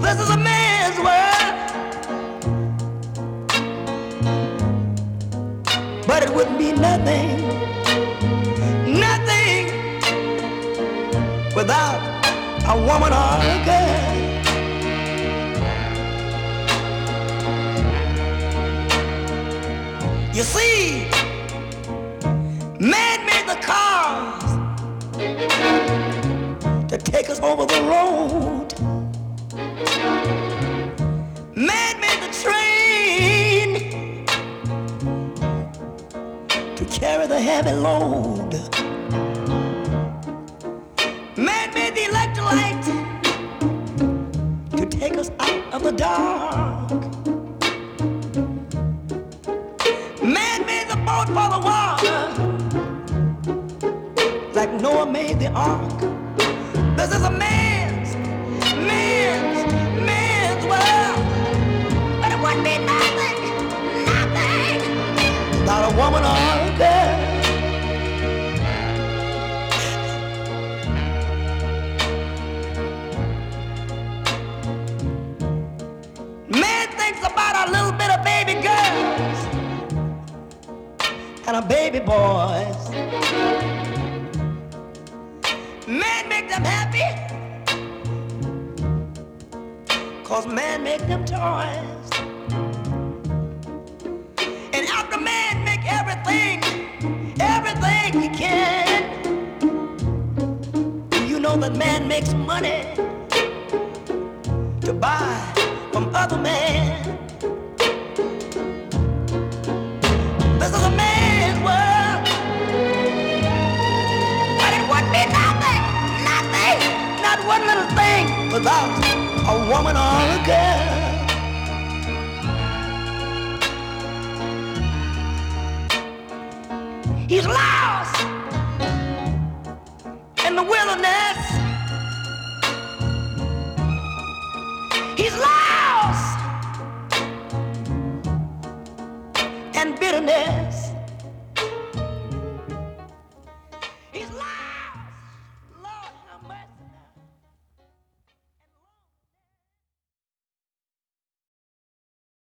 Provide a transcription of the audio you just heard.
This is a man's world, but it wouldn't be nothing, nothing without a woman or a girl. You see, man made the cars to take us over the road. Man made the train to carry the heavy load. Man made the electric light to take us out of the dark. Man made the boat for the water, like Noah made the ark. This is a man's world, but it wouldn't be nothing, nothing without a woman or a girl. Man thinks about a little bit of baby girls and a baby boys. Man make them happy, 'cause man make them toys. And after man make everything he can, you know that man makes money to buy from other men. This is a man's world, but it wouldn't be nothing, nothing, not one little thing without a woman or a girl. He's lost in the wilderness. He's lost in bitterness.